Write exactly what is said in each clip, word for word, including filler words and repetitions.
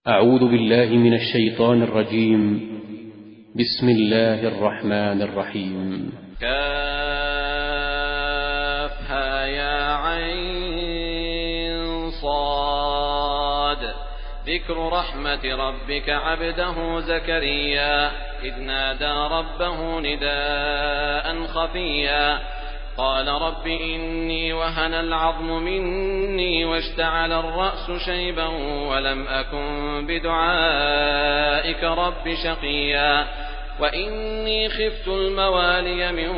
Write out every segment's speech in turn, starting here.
أعوذ بالله من الشيطان الرجيم. بسم الله الرحمن الرحيم. كافها يا عين صاد. ذكر رحمة ربك عبده زكريا إذ نادى ربه نداء خفيا قال رب إني وهن العظم مني واشتعل الرأس شيبا ولم أكن بدعائك رب شقيا وإني خفت الموالي من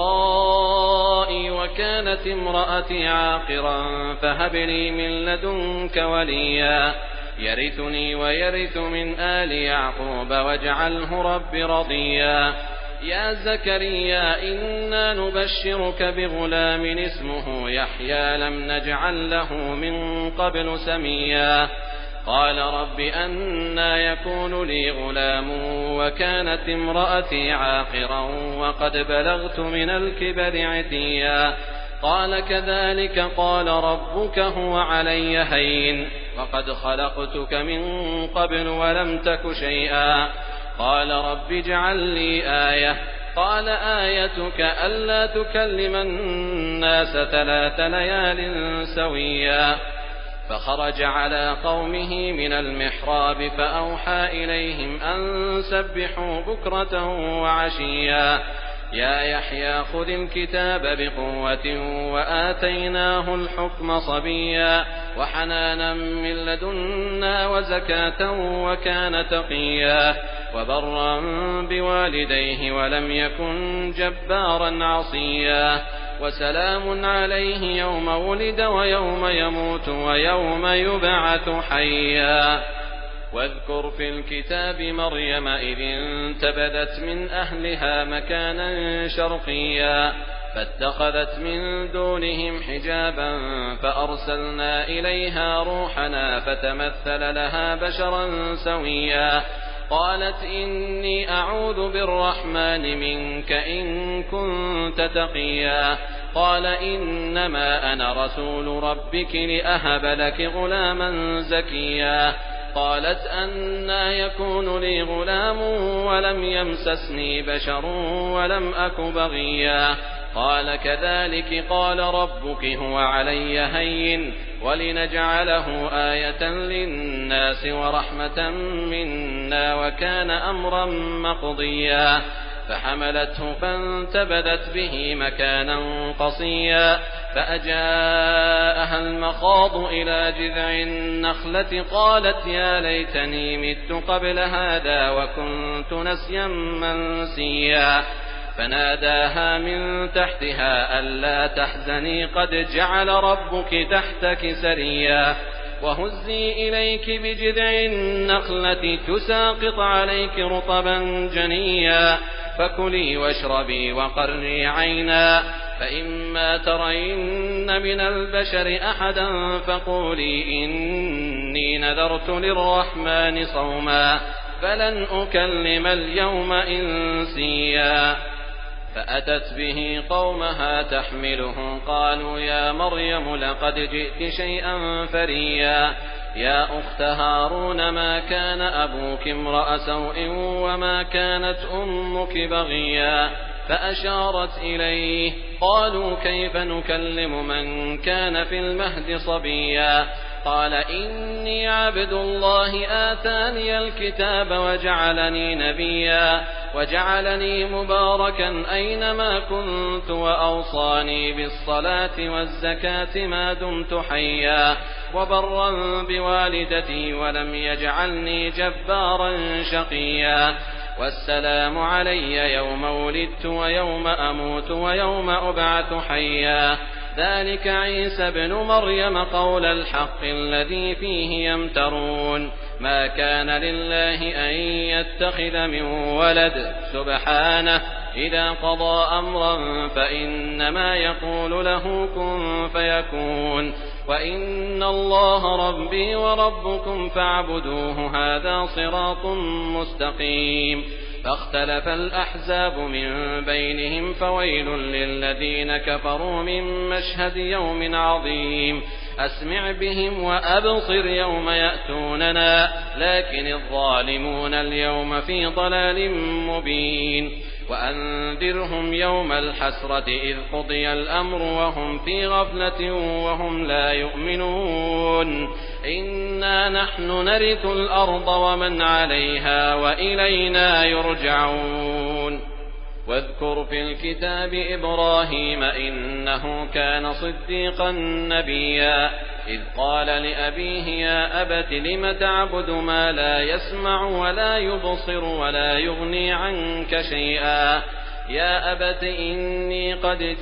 ورائي وكانت امرأتي عاقرا فهب لي من لدنك وليا يرثني ويرث من آل يعقوب واجعله رب رضيا يا زكريا إنا نبشرك بغلام اسمه يحيى لم نجعل له من قبل سميا قال رب أنى يكون لي غلام وكانت امرأتي عاقرا وقد بلغت من الكبر عتيا قال كذلك قال ربك هو علي هين وقد خلقتك من قبل ولم تك شيئا قال رب اجعل لي آية قال آيتك ألا تكلم الناس ثلاث ليال سويا فخرج على قومه من المحراب فأوحى إليهم أن سبحوا بكرة وعشيا يا يحيى خذ الكتاب بقوة وآتيناه الحكم صبيا وحنانا من لدنا وزكاة وكان تقيا وبرا بوالديه ولم يكن جبارا عصيا وسلام عليه يوم ولد ويوم يموت ويوم يبعث حيا واذكر في الكتاب مريم إذ انتبذت من أهلها مكانا شرقيا فاتخذت من دونهم حجابا فأرسلنا إليها روحنا فتمثل لها بشرا سويا قالت إني أعوذ بالرحمن منك إن كنت تقيا قال إنما أنا رسول ربك لأهب لك غلاما زكيا قالت أنى يكون لي غلام ولم يمسسني بشر ولم أك بغيا قال كذلك قال ربك هو علي هين ولنجعله آية للناس ورحمة منا وكان أمرا مقضيا فحملته فانتبذت به مكانا قصيا فأجاءها المخاض إلى جذع النخلة قالت يا ليتني مت قبل هذا وكنت نسيا منسيا فناداها من تحتها ألا تحزني قد جعل ربك تحتك سريا وهزي إليك بجذع النخلة تساقط عليك رطبا جنيا فكلي واشربي وقري عينا فإما ترين من البشر أحدا فقولي إني نذرت للرحمن صوما فلن أكلم اليوم إنسيا فأتت به قومها تحمله قالوا يا مريم لقد جئت شيئا فريا يا أخت هارون ما كان أبوك امرأ سوء وما كانت أمك بغيا فأشارت إليه قالوا كيف نكلم من كان في المهد صبيا قال إني عبد الله آتاني الكتاب وجعلني نبيا وجعلني مباركا أينما كنت وأوصاني بالصلاة والزكاة ما دمت حيا وبرا بوالدتي ولم يجعلني جبارا شقيا والسلام علي يوم ولدت ويوم أموت ويوم أبعث حيا ذلك عيسى بن مريم قول الحق الذي فيه يمترون ما كان لله أن يتخذ من ولد سبحانه إذا قضى أمرا فإنما يقول له كن فيكون وإن الله ربي وربكم فاعبدوه هذا صراط مستقيم فاختلف الأحزاب من بينهم فويل للذين كفروا من مشهد يوم عظيم أسمع بهم وأبصر يوم يأتوننا لكن الظالمون اليوم في ضلال مبين وأنذرهم يوم الحسرة إذ قضي الأمر وهم في غفلة وهم لا يؤمنون إنا نحن نرث الأرض ومن عليها وإلينا يرجعون واذكر في الكتاب إبراهيم إنه كان صديقا نبيا إذ قال لأبيه يا أبت لم تعبد ما لا يسمع ولا يبصر ولا يغني عنك شيئا يا أبت إني قد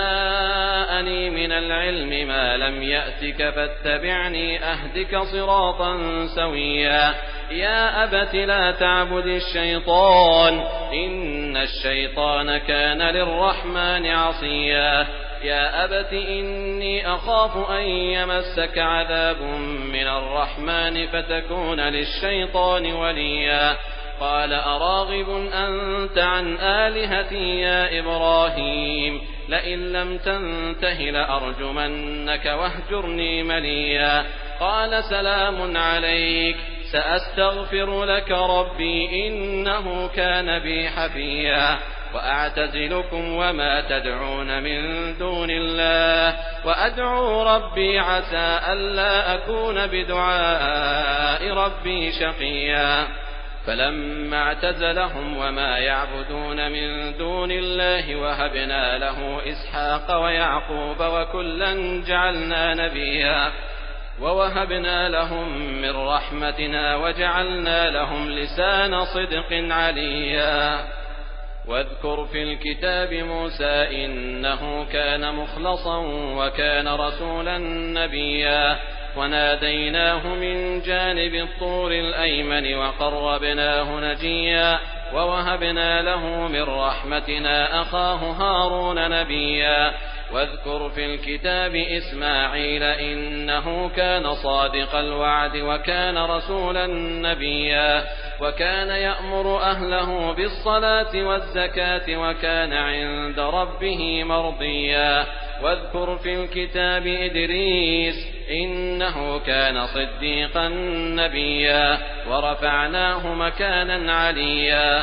جاءني من العلم ما لم يأتك فاتبعني أهدك صراطا سويا يا أبت لا تعبد الشيطان إن الشيطان كان للرحمن عصيا يا أبت إني أخاف أن يمسك عذاب من الرحمن فتكون للشيطان وليا قال أراغب أنت عن آلهتي يا إبراهيم لئن لم تنته لأرجمنك واهجرني مليا قال سلام عليك سأستغفر لك ربي إنه كان بي حفيا وأعتزلكم وما تدعون من دون الله وأدعو ربي عسى ألا أكون بدعاء ربي شقيا فلما اعتزلهم وما يعبدون من دون الله وهبنا له إسحاق ويعقوب وكلا جعلنا نبيا ووهبنا لهم من رحمتنا وجعلنا لهم لسان صدق عليا واذكر في الكتاب موسى إنه كان مخلصا وكان رسولا نبيا وناديناه من جانب الطور الأيمن وقربناه نجيا ووهبنا له من رحمتنا أخاه هارون نبيا واذكر في الكتاب إسماعيل إنه كان صادق الوعد وكان رسولا نبيا وكان يأمر أهله بالصلاة والزكاة وكان عند ربه مرضيا واذكر في الكتاب إدريس إنه كان صديقا نبيا ورفعناه مكانا عليا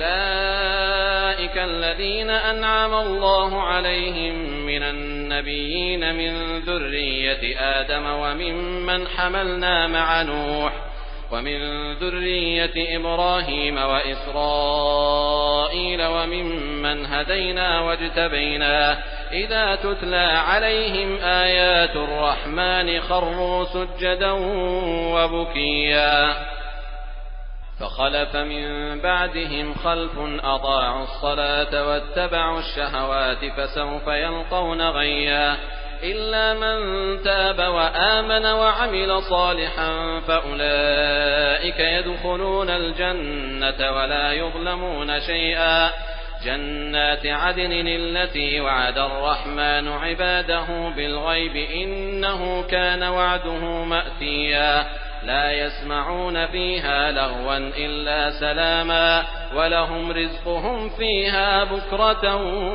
أولئك الذين أنعم الله عليهم من النبيين من ذرية آدم وممن حملنا مع نوح ومن ذرية إبراهيم وإسرائيل وممن هدينا واجتبينا إذا تتلى عليهم آيات الرحمن خروا سجدا وبكيا فخلف من بعدهم خلف أضاعوا الصلاة واتبعوا الشهوات فسوف يلقون غيا إلا من تاب وآمن وعمل صالحا فأولئك يدخلون الجنة ولا يظلمون شيئا جنات عدن التي وعد الرحمن عباده بالغيب إنه كان وعده مأتيا لا يسمعون فيها لغوا إلا سلاما ولهم رزقهم فيها بكرة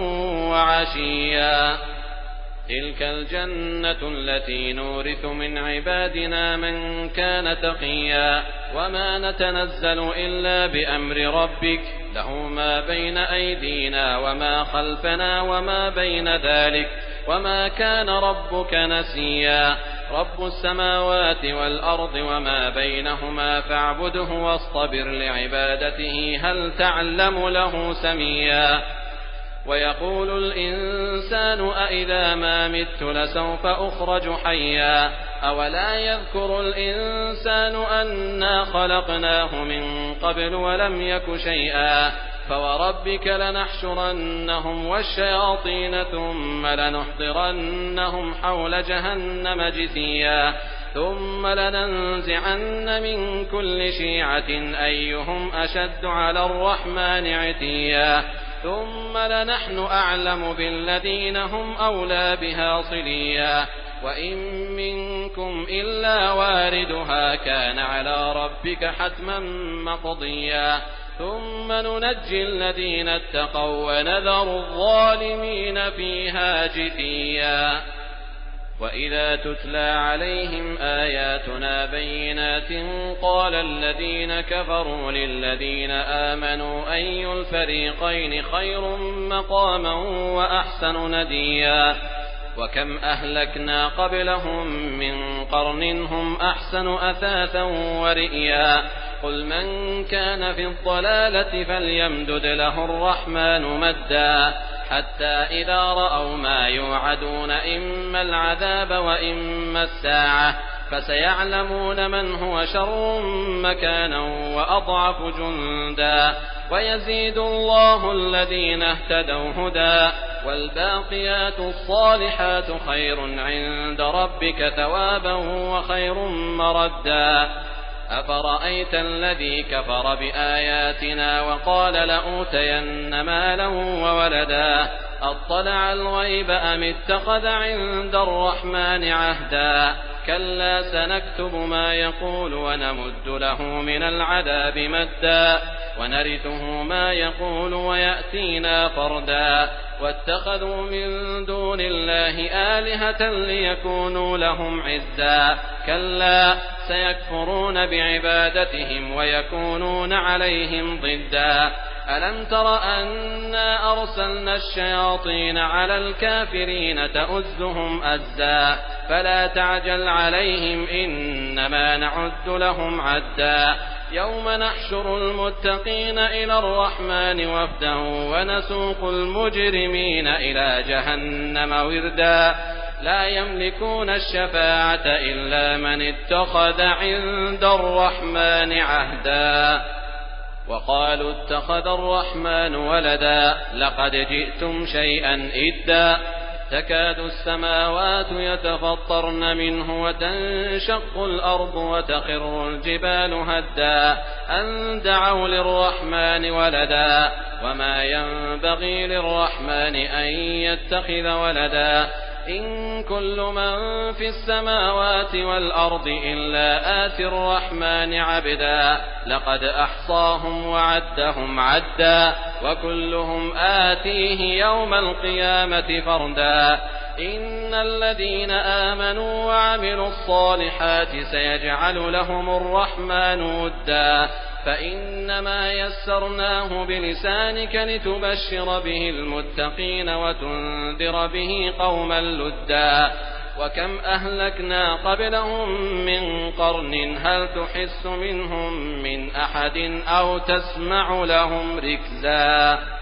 وعشيا تلك الجنة التي نورث من عبادنا من كان تقيا وما نتنزل إلا بأمر ربك له ما بين أيدينا وما خلفنا وما بين ذلك وما كان ربك نسيا رب السماوات والأرض وما بينهما فاعبده واصطبر لعبادته هل تعلم له سميا ويقول الإنسان أإذا ما مت لسوف أخرج حيا أولا يذكر الإنسان أنا خلقناه من قبل ولم يك شيئا فوربك لنحشرنهم والشياطين ثم لنحضرنهم حول جهنم جثيا ثم لننزعن من كل شيعة أيهم أشد على الرحمن عتيا ثم لنحن أعلم بالذين هم أولى بها صليا وإن منكم إلا واردها كان على ربك حتما مقضيا ثم ننجي الذين اتقوا ونذر الظالمين فيها جثيا وإذا تتلى عليهم آياتنا بينات قال الذين كفروا للذين آمنوا أي الفريقين خير مقاما وأحسن نديا وكم أهلكنا قبلهم من قرن هم أحسن أثاثا ورئيا قل من كان في الضلالة فليمدد له الرحمن مدا حتى إذا رأوا ما يوعدون إما العذاب وإما الساعة فسيعلمون من هو شر مكانا وأضعف جندا ويزيد الله الذين اهتدوا هدى والباقيات الصالحات خير عند ربك ثوابا وخير مردا أفرأيت الذي كفر بآياتنا وقال لأوتين مالا وولدا أطلع الغيب أم اتخذ عند الرحمن عهدا كلا سنكتب ما يقول ونمد له من العذاب مدا ونرثه ما يقول ويأتينا فردا واتخذوا من دون الله آلهة ليكونوا لهم عزا كلا سيكفرون بعبادتهم ويكونون عليهم ضدا ألم تر أنا أرسلنا الشياطين على الكافرين تؤزهم أزا فلا تعجل عليهم إنما نعد لهم عدا يوم نحشر المتقين إلى الرحمن وفدا ونسوق المجرمين إلى جهنم وردا لا يملكون الشفاعة إلا من اتخذ عند الرحمن عهدا وقالوا اتخذ الرحمن ولدا لقد جئتم شيئا إدا تكاد السماوات يتفطرن منه وتنشق الأرض وتخر الجبال هدا أن دعوا للرحمن ولدا وما ينبغي للرحمن أن يتخذ ولدا إن كل من في السماوات والأرض إلا آتي الرحمن عبدا لقد أحصاهم وعدهم عدا وكلهم آتيه يوم القيامة فردا إن الذين آمنوا وعملوا الصالحات سيجعل لهم الرحمن ودا فإنما يسرناه بلسانك لتبشر به المتقين وتنذر به قوما لدا وكم أهلكنا قبلهم من قرن هل تحس منهم من أحد أو تسمع لهم ركزا